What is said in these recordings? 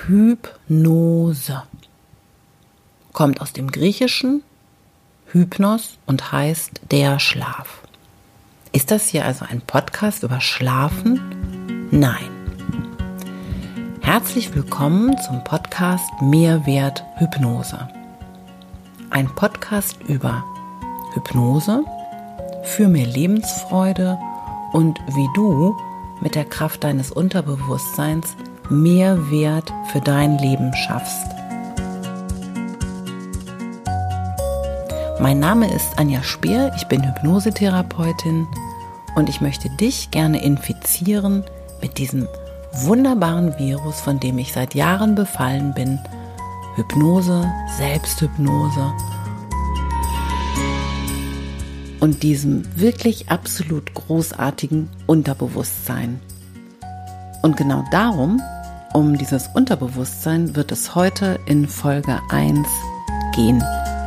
Hypnose. Kommt aus dem Griechischen Hypnos und heißt der Schlaf. Ist das hier also ein Podcast über Schlafen? Nein. Herzlich willkommen zum Podcast Mehrwert Hypnose. Ein Podcast über Hypnose, für mehr Lebensfreude und wie du mit der Kraft deines Unterbewusstseins mehr Wert für dein Leben schaffst. Mein Name ist Anja Speer, ich bin Hypnosetherapeutin und ich möchte dich gerne infizieren mit diesem wunderbaren Virus, von dem ich seit Jahren befallen bin. Hypnose, Selbsthypnose und diesem wirklich absolut großartigen Unterbewusstsein. Und genau darum, um dieses Unterbewusstsein, wird es heute in Folge 1 gehen.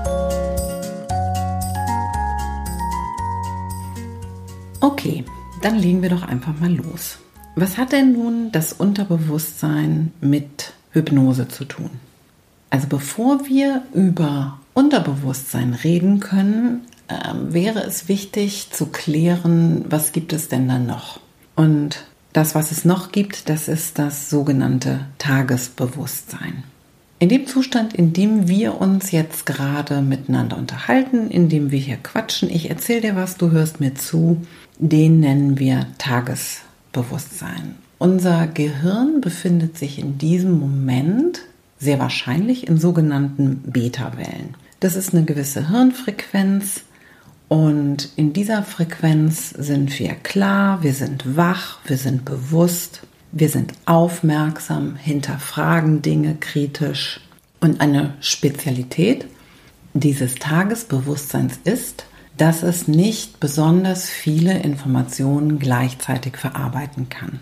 Okay, dann legen wir doch einfach mal los. Was hat denn nun das Unterbewusstsein mit Hypnose zu tun? Also bevor wir über Unterbewusstsein reden können, wäre es wichtig zu klären, was gibt es denn dann noch? Und das, was es noch gibt, das ist das sogenannte Tagesbewusstsein. In dem Zustand, in dem wir uns jetzt gerade miteinander unterhalten, in dem wir hier quatschen, ich erzähle dir was, du hörst mir zu, den nennen wir Tagesbewusstsein. Unser Gehirn befindet sich in diesem Moment sehr wahrscheinlich in sogenannten Beta-Wellen. Das ist eine gewisse Hirnfrequenz und in dieser Frequenz sind wir klar, wir sind wach, wir sind bewusst, wir sind aufmerksam, hinterfragen Dinge kritisch. Und eine Spezialität dieses Tagesbewusstseins ist, dass es nicht besonders viele Informationen gleichzeitig verarbeiten kann.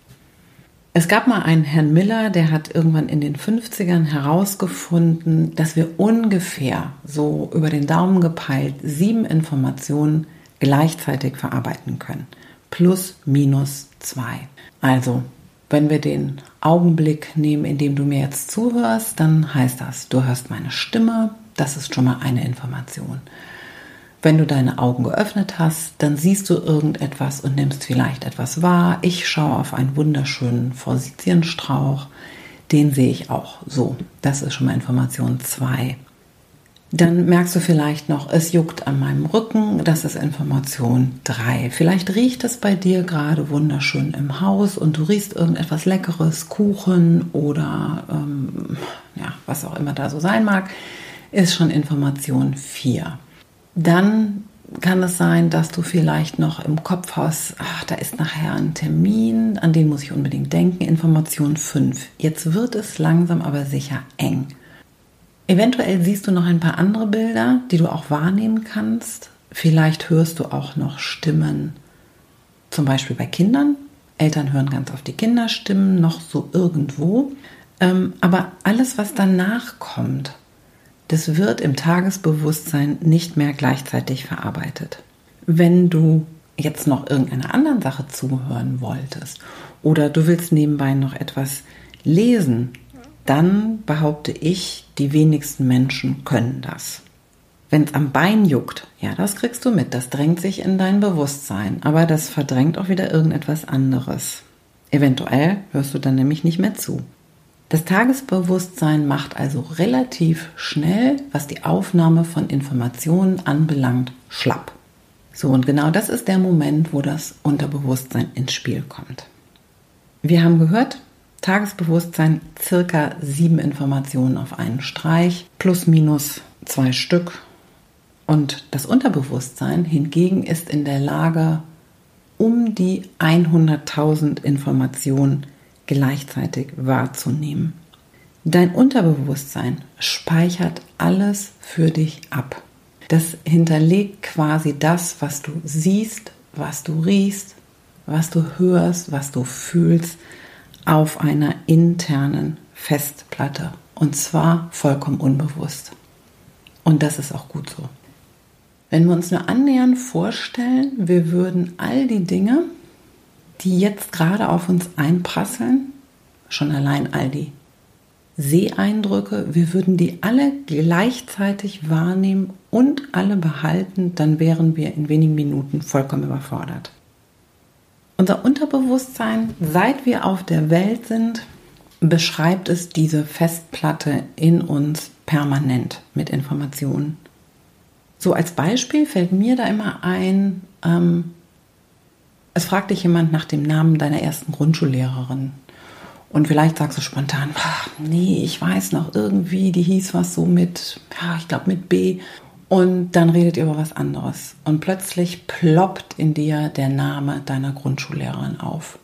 Es gab mal einen Herrn Miller, der hat irgendwann in den 50ern herausgefunden, dass wir ungefähr so über den Daumen gepeilt 7 Informationen gleichzeitig verarbeiten können. Plus, minus 2. Also, wenn wir den Augenblick nehmen, in dem du mir jetzt zuhörst, dann heißt das, du hörst meine Stimme, das ist schon mal eine Information. Wenn du deine Augen geöffnet hast, dann siehst du irgendetwas und nimmst vielleicht etwas wahr. Ich schaue auf einen wunderschönen Forsythienstrauch, den sehe ich auch so. Das ist schon mal Information 2. Dann merkst du vielleicht noch, es juckt an meinem Rücken, das ist Information 3. Vielleicht riecht es bei dir gerade wunderschön im Haus und du riechst irgendetwas Leckeres, Kuchen oder was auch immer da so sein mag, ist schon Information 4. Dann kann es sein, dass du vielleicht noch im Kopf hast, da ist nachher ein Termin, an den muss ich unbedingt denken, Information 5. Jetzt wird es langsam aber sicher eng. Eventuell siehst du noch ein paar andere Bilder, die du auch wahrnehmen kannst. Vielleicht hörst du auch noch Stimmen, zum Beispiel bei Kindern. Eltern hören ganz oft die Kinderstimmen, noch so irgendwo. Aber alles, was danach kommt, das wird im Tagesbewusstsein nicht mehr gleichzeitig verarbeitet. Wenn du jetzt noch irgendeiner anderen Sache zuhören wolltest oder du willst nebenbei noch etwas lesen, dann behaupte ich, die wenigsten Menschen können das. Wenn es am Bein juckt, ja, das kriegst du mit, das drängt sich in dein Bewusstsein, aber das verdrängt auch wieder irgendetwas anderes. Eventuell hörst du dann nämlich nicht mehr zu. Das Tagesbewusstsein macht also relativ schnell, was die Aufnahme von Informationen anbelangt, schlapp. So, und genau das ist der Moment, wo das Unterbewusstsein ins Spiel kommt. Wir haben gehört, Tagesbewusstsein, circa 7 Informationen auf einen Streich, plus minus 2 Stück. Und das Unterbewusstsein hingegen ist in der Lage, um die 100.000 Informationen gleichzeitig wahrzunehmen. Dein Unterbewusstsein speichert alles für dich ab. Das hinterlegt quasi das, was du siehst, was du riechst, was du hörst, was du fühlst, auf einer internen Festplatte. Und zwar vollkommen unbewusst. Und das ist auch gut so. Wenn wir uns nur annähernd vorstellen, wir würden all die Dinge, die jetzt gerade auf uns einprasseln, schon allein all die Seheindrücke, wir würden die alle gleichzeitig wahrnehmen und alle behalten, dann wären wir in wenigen Minuten vollkommen überfordert. Unser Unterbewusstsein, seit wir auf der Welt sind, beschreibt es diese Festplatte in uns permanent mit Informationen. So als Beispiel fällt mir da immer ein, es fragt dich jemand nach dem Namen deiner ersten Grundschullehrerin. Und vielleicht sagst du spontan, nee, ich weiß noch irgendwie, die hieß was so mit, ich glaube mit B. Und dann redet ihr über was anderes. Und plötzlich ploppt in dir der Name deiner Grundschullehrerin auf.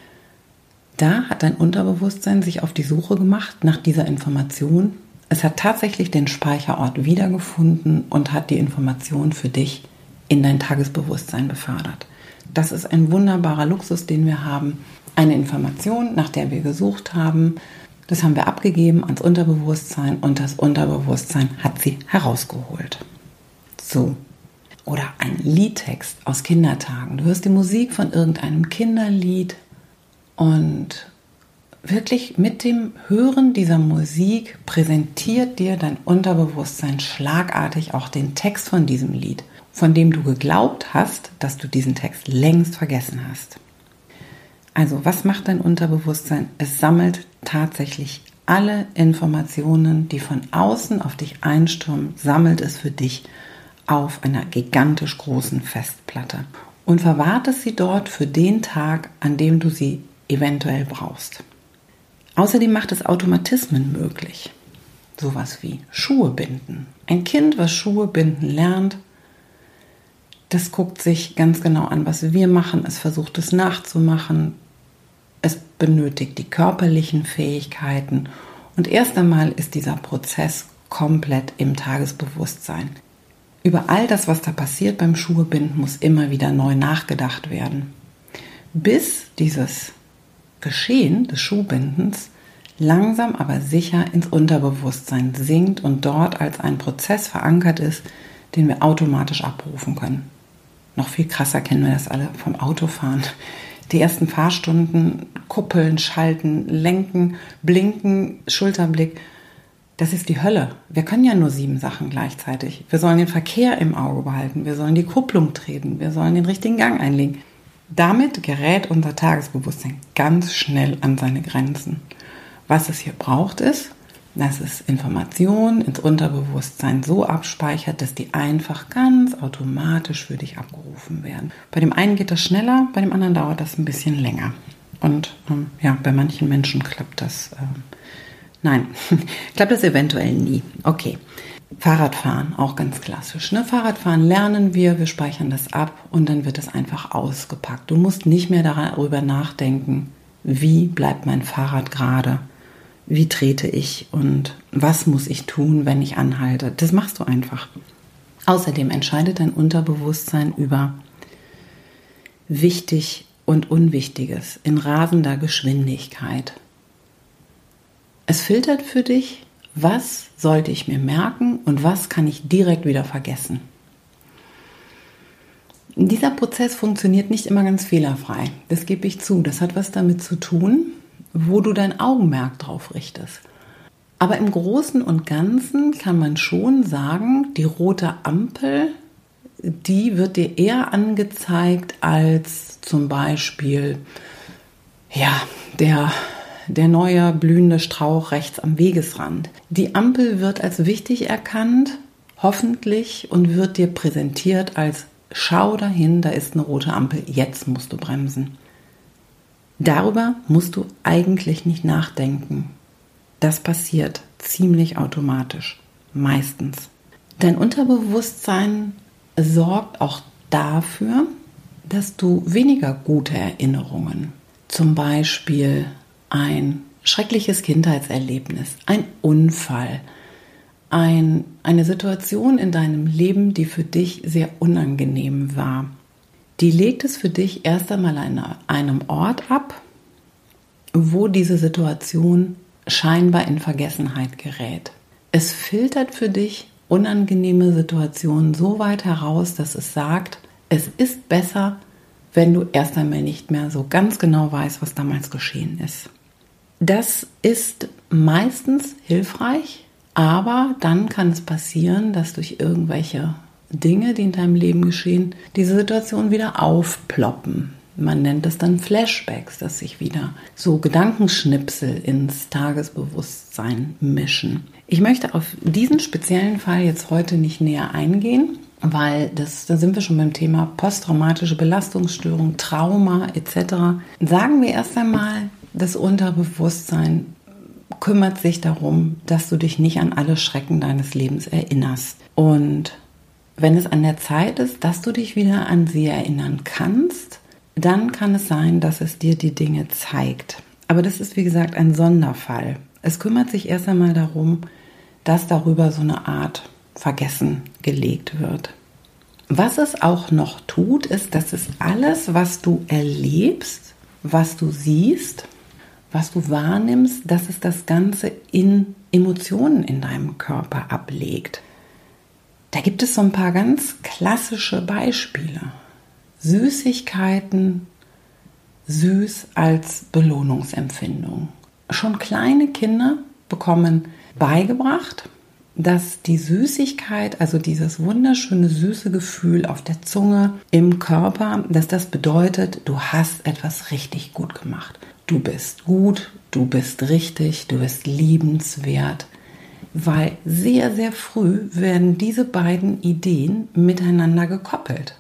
Da hat dein Unterbewusstsein sich auf die Suche gemacht nach dieser Information. Es hat tatsächlich den Speicherort wiedergefunden und hat die Information für dich in dein Tagesbewusstsein befördert. Das ist ein wunderbarer Luxus, den wir haben. Eine Information, nach der wir gesucht haben, das haben wir abgegeben ans Unterbewusstsein und das Unterbewusstsein hat sie herausgeholt. So. Oder ein Liedtext aus Kindertagen. Du hörst die Musik von irgendeinem Kinderlied und wirklich mit dem Hören dieser Musik präsentiert dir dein Unterbewusstsein schlagartig auch den Text von diesem Lied, von dem du geglaubt hast, dass du diesen Text längst vergessen hast. Also, was macht dein Unterbewusstsein? Es sammelt tatsächlich alle Informationen, die von außen auf dich einstürmen, sammelt es für dich auf einer gigantisch großen Festplatte und verwahrt es sie dort für den Tag, an dem du sie eventuell brauchst. Außerdem macht es Automatismen möglich. Sowas wie Schuhe binden. Ein Kind, was Schuhe binden lernt, das guckt sich ganz genau an, was wir machen. Es versucht es nachzumachen. Es benötigt die körperlichen Fähigkeiten. Und erst einmal ist dieser Prozess komplett im Tagesbewusstsein. Über all das, was da passiert beim Schuhebinden, muss immer wieder neu nachgedacht werden. Bis dieses Geschehen des Schuhbindens langsam aber sicher ins Unterbewusstsein sinkt und dort als ein Prozess verankert ist, den wir automatisch abrufen können. Noch viel krasser kennen wir das alle vom Autofahren. Die ersten Fahrstunden, Kuppeln, Schalten, Lenken, Blinken, Schulterblick, das ist die Hölle. Wir können ja nur 7 Sachen gleichzeitig. Wir sollen den Verkehr im Auge behalten, wir sollen die Kupplung treten, wir sollen den richtigen Gang einlegen. Damit gerät unser Tagesbewusstsein ganz schnell an seine Grenzen. Was es hier braucht ist, dass es Informationen ins Unterbewusstsein so abspeichert, dass die einfach ganz automatisch für dich abgerufen werden. Bei dem einen geht das schneller, bei dem anderen dauert das ein bisschen länger. Und bei manchen Menschen klappt das, klappt das eventuell nie. Okay, Fahrradfahren, auch ganz klassisch. Ne? Fahrradfahren lernen wir speichern das ab und dann wird es einfach ausgepackt. Du musst nicht mehr darüber nachdenken, wie bleibt mein Fahrrad gerade. Wie trete ich und was muss ich tun, wenn ich anhalte? Das machst du einfach. Außerdem entscheidet dein Unterbewusstsein über Wichtig und Unwichtiges in rasender Geschwindigkeit. Es filtert für dich, was sollte ich mir merken und was kann ich direkt wieder vergessen. Dieser Prozess funktioniert nicht immer ganz fehlerfrei. Das gebe ich zu. Das hat was damit zu tun, wo du dein Augenmerk drauf richtest. Aber im Großen und Ganzen kann man schon sagen, die rote Ampel, die wird dir eher angezeigt als zum Beispiel der neue blühende Strauch rechts am Wegesrand. Die Ampel wird als wichtig erkannt, hoffentlich, und wird dir präsentiert als schau dahin, da ist eine rote Ampel, jetzt musst du bremsen. Darüber musst du eigentlich nicht nachdenken. Das passiert ziemlich automatisch, meistens. Dein Unterbewusstsein sorgt auch dafür, dass du weniger gute Erinnerungen, zum Beispiel ein schreckliches Kindheitserlebnis, ein Unfall, eine Situation in deinem Leben, die für dich sehr unangenehm war, die legt es für dich erst einmal an einem Ort ab, wo diese Situation scheinbar in Vergessenheit gerät. Es filtert für dich unangenehme Situationen so weit heraus, dass es sagt, es ist besser, wenn du erst einmal nicht mehr so ganz genau weißt, was damals geschehen ist. Das ist meistens hilfreich, aber dann kann es passieren, dass durch irgendwelche Dinge, die in deinem Leben geschehen, diese Situationen wieder aufploppen. Man nennt es dann Flashbacks, dass sich wieder so Gedankenschnipsel ins Tagesbewusstsein mischen. Ich möchte auf diesen speziellen Fall jetzt heute nicht näher eingehen, weil da sind wir schon beim Thema posttraumatische Belastungsstörung, Trauma etc. Sagen wir erst einmal, das Unterbewusstsein kümmert sich darum, dass du dich nicht an alle Schrecken deines Lebens erinnerst. Und wenn es an der Zeit ist, dass du dich wieder an sie erinnern kannst, dann kann es sein, dass es dir die Dinge zeigt. Aber das ist, wie gesagt, ein Sonderfall. Es kümmert sich erst einmal darum, dass darüber so eine Art Vergessen gelegt wird. Was es auch noch tut, ist, dass es alles, was du erlebst, was du siehst, was du wahrnimmst, dass es das Ganze in Emotionen in deinem Körper ablegt. Da gibt es so ein paar ganz klassische Beispiele. Süßigkeiten, süß als Belohnungsempfindung. Schon kleine Kinder bekommen beigebracht, dass die Süßigkeit, also dieses wunderschöne süße Gefühl auf der Zunge, im Körper, dass das bedeutet, du hast etwas richtig gut gemacht. Du bist gut, du bist richtig, du bist liebenswert. Weil sehr, sehr früh werden diese beiden Ideen miteinander gekoppelt.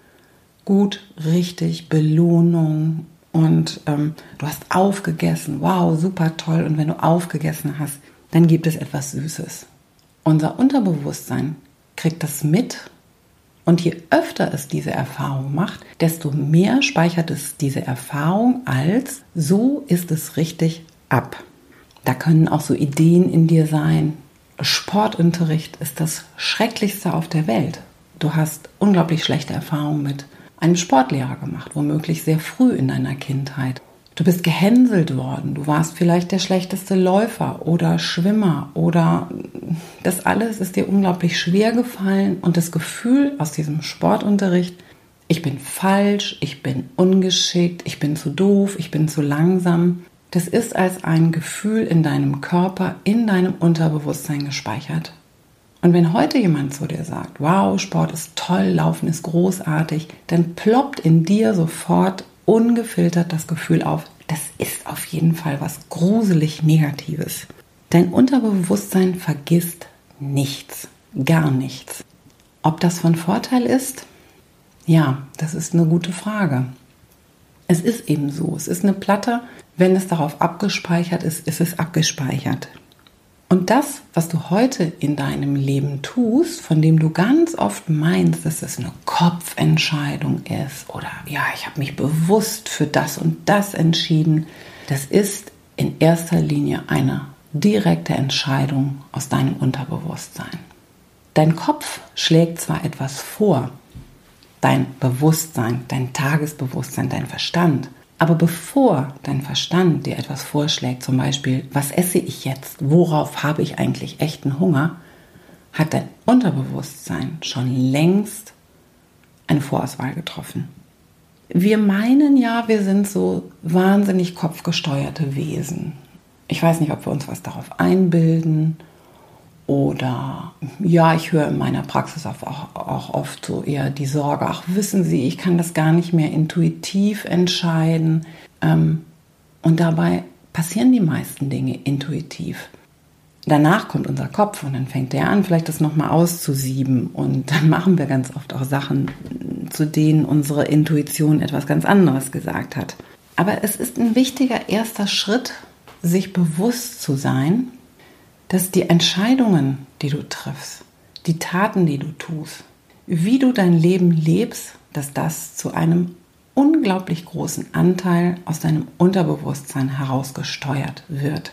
Gut, richtig, Belohnung und du hast aufgegessen, wow, super toll. Und wenn du aufgegessen hast, dann gibt es etwas Süßes. Unser Unterbewusstsein kriegt das mit und je öfter es diese Erfahrung macht, desto mehr speichert es diese Erfahrung als so ist es richtig ab. Da können auch so Ideen in dir sein. Sportunterricht ist das Schrecklichste auf der Welt. Du hast unglaublich schlechte Erfahrungen mit einem Sportlehrer gemacht, womöglich sehr früh in deiner Kindheit. Du bist gehänselt worden, du warst vielleicht der schlechteste Läufer oder Schwimmer oder das alles ist dir unglaublich schwer gefallen und das Gefühl aus diesem Sportunterricht, ich bin falsch, ich bin ungeschickt, ich bin zu doof, ich bin zu langsam, das ist als ein Gefühl in deinem Körper, in deinem Unterbewusstsein gespeichert. Und wenn heute jemand zu dir sagt, wow, Sport ist toll, Laufen ist großartig, dann ploppt in dir sofort ungefiltert das Gefühl auf, das ist auf jeden Fall was gruselig Negatives. Dein Unterbewusstsein vergisst nichts, gar nichts. Ob das von Vorteil ist? Ja, das ist eine gute Frage. Es ist eben so, es ist eine Platte, wenn es darauf abgespeichert ist, ist es abgespeichert. Und das, was du heute in deinem Leben tust, von dem du ganz oft meinst, dass es eine Kopfentscheidung ist oder ja, ich habe mich bewusst für das und das entschieden, das ist in erster Linie eine direkte Entscheidung aus deinem Unterbewusstsein. Dein Kopf schlägt zwar etwas vor, dein Bewusstsein, dein Tagesbewusstsein, dein Verstand, aber bevor dein Verstand dir etwas vorschlägt, zum Beispiel, was esse ich jetzt, worauf habe ich eigentlich echten Hunger, hat dein Unterbewusstsein schon längst eine Vorauswahl getroffen. Wir meinen ja, wir sind so wahnsinnig kopfgesteuerte Wesen. Ich weiß nicht, ob wir uns was darauf einbilden oder ja, ich höre in meiner Praxis auch oft so eher die Sorge, ach wissen Sie, ich kann das gar nicht mehr intuitiv entscheiden. Und dabei passieren die meisten Dinge intuitiv. Danach kommt unser Kopf und dann fängt der an, vielleicht das nochmal auszusieben und dann machen wir ganz oft auch Sachen, zu denen unsere Intuition etwas ganz anderes gesagt hat. Aber es ist ein wichtiger erster Schritt, sich bewusst zu sein, dass die Entscheidungen, die du triffst, die Taten, die du tust, wie du dein Leben lebst, dass das zu einem unglaublich großen Anteil aus deinem Unterbewusstsein heraus gesteuert wird.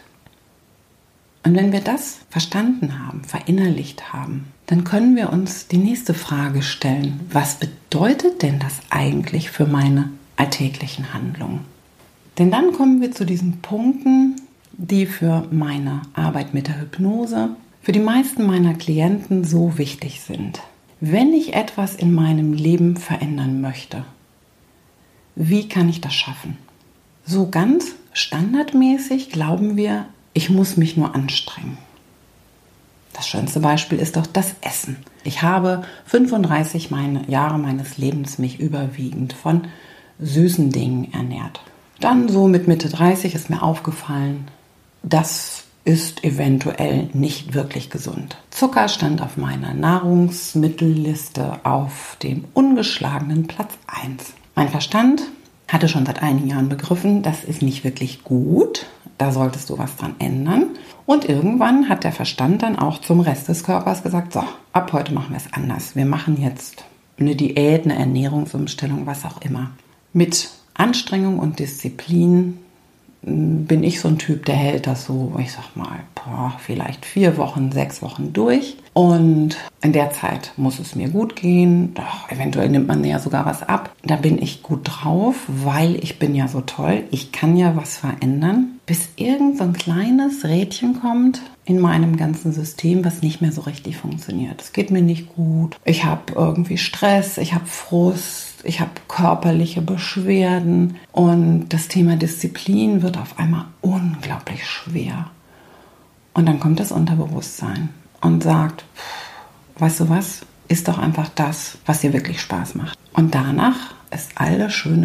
Und wenn wir das verstanden haben, verinnerlicht haben, dann können wir uns die nächste Frage stellen, was bedeutet denn das eigentlich für meine alltäglichen Handlungen? Denn dann kommen wir zu diesen Punkten, die für meine Arbeit mit der Hypnose, für die meisten meiner Klienten so wichtig sind. Wenn ich etwas in meinem Leben verändern möchte, wie kann ich das schaffen? So ganz standardmäßig glauben wir, ich muss mich nur anstrengen. Das schönste Beispiel ist doch das Essen. Ich habe 35 Jahre meines Lebens mich überwiegend von süßen Dingen ernährt. Dann so mit Mitte 30 ist mir aufgefallen, das ist eventuell nicht wirklich gesund. Zucker stand auf meiner Nahrungsmittelliste auf dem ungeschlagenen Platz 1. Mein Verstand hatte schon seit einigen Jahren begriffen, das ist nicht wirklich gut, da solltest du was dran ändern. Und irgendwann hat der Verstand dann auch zum Rest des Körpers gesagt, so, ab heute machen wir es anders. Wir machen jetzt eine Diät, eine Ernährungsumstellung, was auch immer. Mit Anstrengung und Disziplin bin ich so ein Typ, der hält das so, ich sag mal, vielleicht 4 Wochen, 6 Wochen durch. Und in der Zeit muss es mir gut gehen. Doch, eventuell nimmt man ja sogar was ab. Da bin ich gut drauf, weil ich bin ja so toll. Ich kann ja was verändern, bis irgend so ein kleines Rädchen kommt in meinem ganzen System, was nicht mehr so richtig funktioniert. Es geht mir nicht gut. Ich habe irgendwie Stress, ich habe Frust. Ich habe körperliche Beschwerden und das Thema Disziplin wird auf einmal unglaublich schwer. Und dann kommt das Unterbewusstsein und sagt, weißt du was, ist doch einfach das, was dir wirklich Spaß macht. Und danach ist all das schöne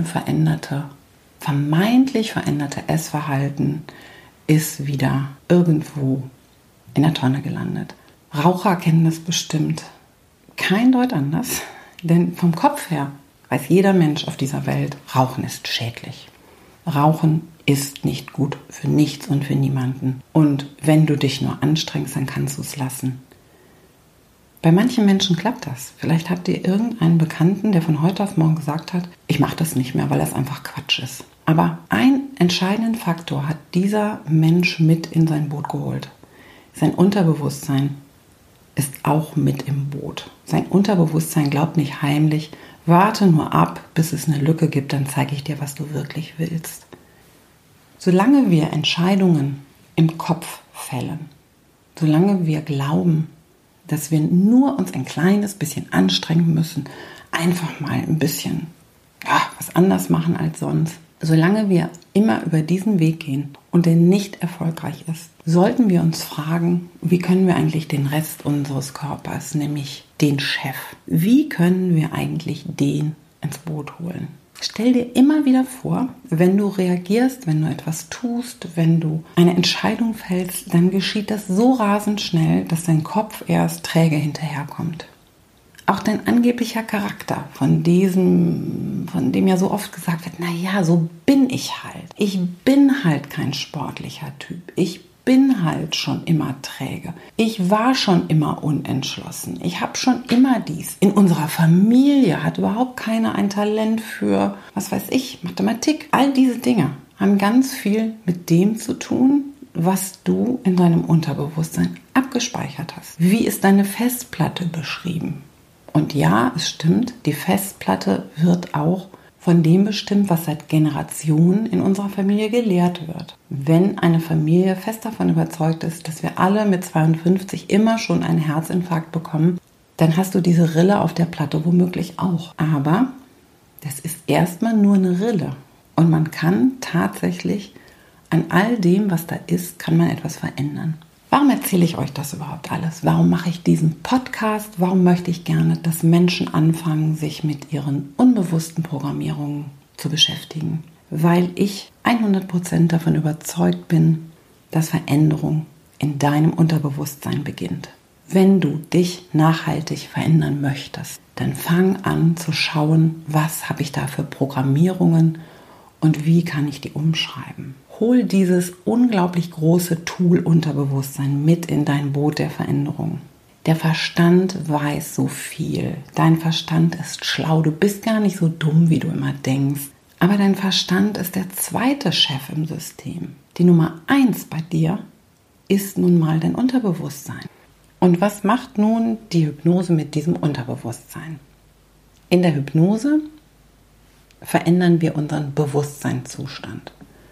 vermeintlich veränderte Essverhalten ist wieder irgendwo in der Tonne gelandet. Raucher kennen das bestimmt kein Deut anders, denn vom Kopf her weiß jeder Mensch auf dieser Welt, Rauchen ist schädlich. Rauchen ist nicht gut für nichts und für niemanden. Und wenn du dich nur anstrengst, dann kannst du es lassen. Bei manchen Menschen klappt das. Vielleicht habt ihr irgendeinen Bekannten, der von heute auf morgen gesagt hat, ich mache das nicht mehr, weil das einfach Quatsch ist. Aber einen entscheidenden Faktor hat dieser Mensch mit in sein Boot geholt. Sein Unterbewusstsein ist auch mit im Boot. Sein Unterbewusstsein glaubt nicht heimlich, warte nur ab, bis es eine Lücke gibt, dann zeige ich dir, was du wirklich willst. Solange wir Entscheidungen im Kopf fällen, solange wir glauben, dass wir nur uns ein kleines bisschen anstrengen müssen, einfach mal ein bisschen was anders machen als sonst, solange wir immer über diesen Weg gehen und der nicht erfolgreich ist, sollten wir uns fragen, wie können wir eigentlich den Rest unseres Körpers, nämlich den Chef, wie können wir eigentlich den ins Boot holen? Stell dir immer wieder vor, wenn du reagierst, wenn du etwas tust, wenn du eine Entscheidung fällst, dann geschieht das so rasend schnell, dass dein Kopf erst träge hinterherkommt. Auch dein angeblicher Charakter, von dem ja so oft gesagt wird, naja, so bin ich halt. Ich bin halt kein sportlicher Typ. Ich bin halt schon immer träge. Ich war schon immer unentschlossen. Ich habe schon immer dies. In unserer Familie hat überhaupt keiner ein Talent für, was weiß ich, Mathematik. All diese Dinge haben ganz viel mit dem zu tun, was du in deinem Unterbewusstsein abgespeichert hast. Wie ist deine Festplatte beschrieben? Und ja, es stimmt, die Festplatte wird auch von dem bestimmt, was seit Generationen in unserer Familie gelehrt wird. Wenn eine Familie fest davon überzeugt ist, dass wir alle mit 52 immer schon einen Herzinfarkt bekommen, dann hast du diese Rille auf der Platte womöglich auch. Aber das ist erstmal nur eine Rille. Und man kann tatsächlich an all dem, was da ist, kann man etwas verändern. Warum erzähle ich euch das überhaupt alles? Warum mache ich diesen Podcast? Warum möchte ich gerne, dass Menschen anfangen, sich mit ihren unbewussten Programmierungen zu beschäftigen? Weil ich 100% davon überzeugt bin, dass Veränderung in deinem Unterbewusstsein beginnt. Wenn du dich nachhaltig verändern möchtest, dann fang an zu schauen, was habe ich da für Programmierungen und wie kann ich die umschreiben. Hol dieses unglaublich große Tool Unterbewusstsein mit in dein Boot der Veränderung. Der Verstand weiß so viel. Dein Verstand ist schlau. Du bist gar nicht so dumm, wie du immer denkst. Aber dein Verstand ist der zweite Chef im System. Die Nummer 1 bei dir ist nun mal dein Unterbewusstsein. Und was macht nun die Hypnose mit diesem Unterbewusstsein? In der Hypnose verändern wir unseren Bewusstseinszustand.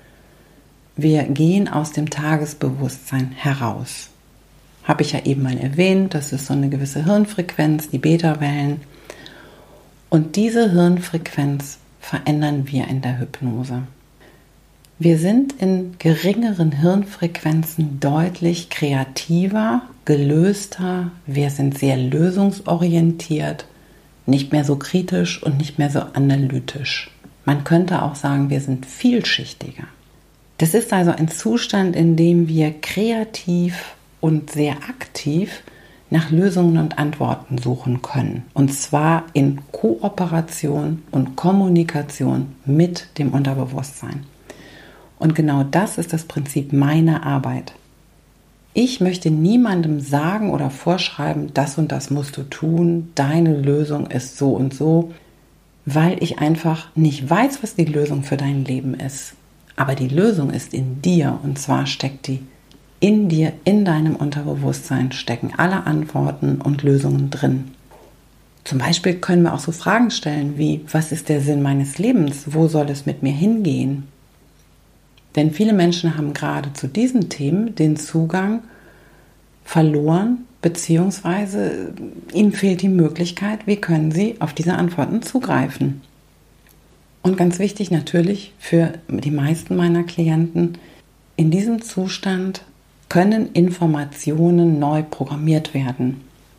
Wir gehen aus dem Tagesbewusstsein heraus. Habe ich ja eben mal erwähnt, das ist so eine gewisse Hirnfrequenz, die Beta-Wellen. Und diese Hirnfrequenz verändern wir in der Hypnose. Wir sind in geringeren Hirnfrequenzen deutlich kreativer, gelöster, wir sind sehr lösungsorientiert, nicht mehr so kritisch und nicht mehr so analytisch. Man könnte auch sagen, wir sind vielschichtiger. Das ist also ein Zustand, in dem wir kreativ und sehr aktiv nach Lösungen und Antworten suchen können. Und zwar in Kooperation und Kommunikation mit dem Unterbewusstsein. Und genau das ist das Prinzip meiner Arbeit. Ich möchte niemandem sagen oder vorschreiben, das und das musst du tun, deine Lösung ist so und so, weil ich einfach nicht weiß, was die Lösung für dein Leben ist. Aber die Lösung ist in dir, und zwar steckt die in dir, in deinem Unterbewusstsein stecken alle Antworten und Lösungen drin. Zum Beispiel können wir auch so Fragen stellen wie, was ist der Sinn meines Lebens? Wo soll es mit mir hingehen? Denn viele Menschen haben gerade zu diesen Themen den Zugang verloren, beziehungsweise ihnen fehlt die Möglichkeit, wie können sie auf diese Antworten zugreifen. Und ganz wichtig natürlich für die meisten meiner Klienten, in diesem Zustand können Informationen neu programmiert werden.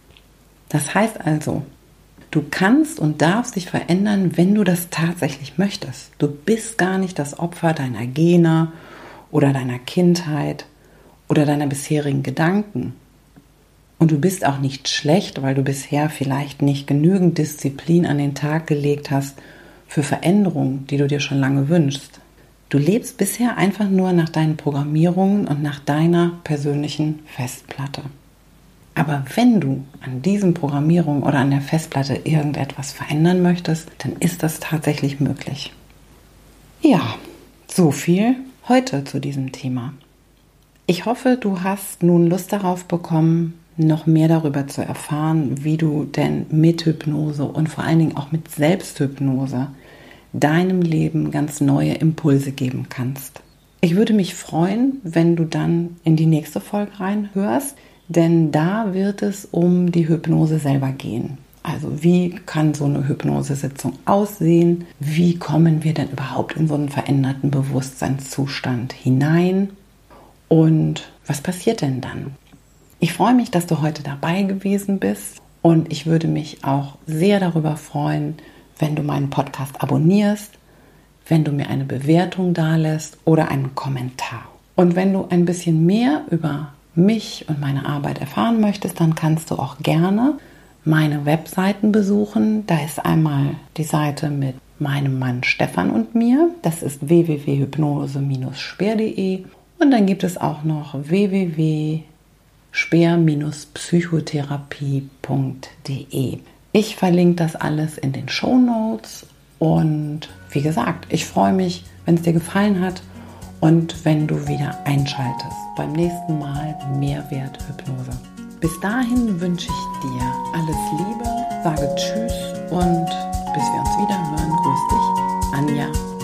Das heißt also, du kannst und darfst dich verändern, wenn du das tatsächlich möchtest. Du bist gar nicht das Opfer deiner Gene oder deiner Kindheit oder deiner bisherigen Gedanken. Und du bist auch nicht schlecht, weil du bisher vielleicht nicht genügend Disziplin an den Tag gelegt hast für Veränderungen, die du dir schon lange wünschst. Du lebst bisher einfach nur nach deinen Programmierungen und nach deiner persönlichen Festplatte. Aber wenn du an diesen Programmierungen oder an der Festplatte irgendetwas verändern möchtest, dann ist das tatsächlich möglich. Ja, so viel heute zu diesem Thema. Ich hoffe, du hast nun Lust darauf bekommen, noch mehr darüber zu erfahren, wie du denn mit Hypnose und vor allen Dingen auch mit Selbsthypnose deinem Leben ganz neue Impulse geben kannst. Ich würde mich freuen, wenn du dann in die nächste Folge reinhörst, denn da wird es um die Hypnose selber gehen. Also wie kann so eine Hypnosesitzung aussehen? Wie kommen wir denn überhaupt in so einen veränderten Bewusstseinszustand hinein? Und was passiert denn dann? Ich freue mich, dass du heute dabei gewesen bist und ich würde mich auch sehr darüber freuen, wenn du meinen Podcast abonnierst, wenn du mir eine Bewertung dalässt oder einen Kommentar. Und wenn du ein bisschen mehr über mich und meine Arbeit erfahren möchtest, dann kannst du auch gerne meine Webseiten besuchen. Da ist einmal die Seite mit meinem Mann Stefan und mir. Das ist www.hypnose-speer.de und dann gibt es auch noch www.speer-psychotherapie.de. Ich verlinke das alles in den Shownotes und wie gesagt, ich freue mich, wenn es dir gefallen hat und wenn du wieder einschaltest beim nächsten Mal Mehrwert-Hypnose. Bis dahin wünsche ich dir alles Liebe, sage Tschüss und bis wir uns wieder hören, grüß dich, Anja.